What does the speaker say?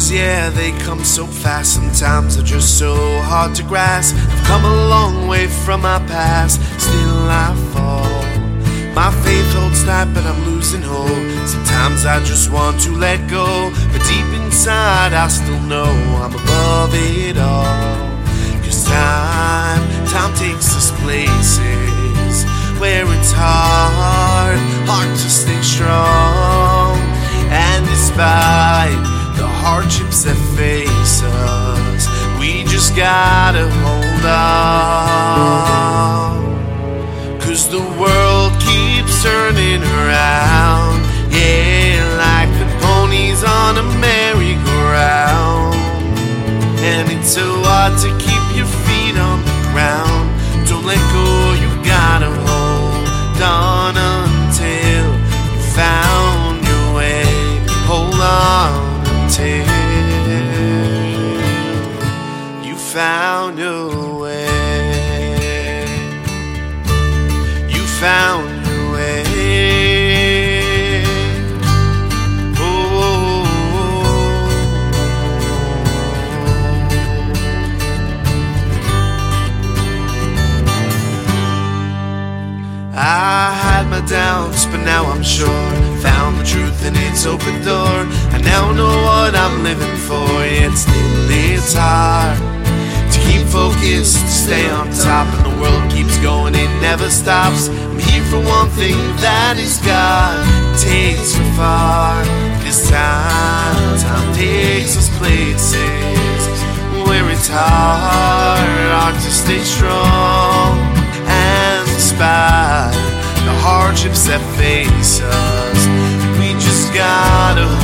Yeah, they come so fast, sometimes they're just so hard to grasp. I've come a long way from my past, still I fall. My faith holds tight, but I'm losing hope. Sometimes I just want to let go, but deep inside I still know I'm above it all. Cause time takes us places where it's hard to stay strong. And despite the hardships that face us, we just gotta hold on. Cause the world keeps turning around, yeah, like the ponies on a merry-go-round. And it's so hard to keep your feet on the ground. Don't let go, you gotta hold on until you found your way. Hold on until you found your way. You found your way. Oh, I had my doubts, but now I'm sure. Found the truth and its open door. I now know what I'm living for. Yet still it's hard to keep focused, to stay on top. And the world keeps going, it never stops. I'm here for one thing, that is God. It takes me far. This time takes us places where it's hard to stay strong. And despite the hardships that face us, we just gotta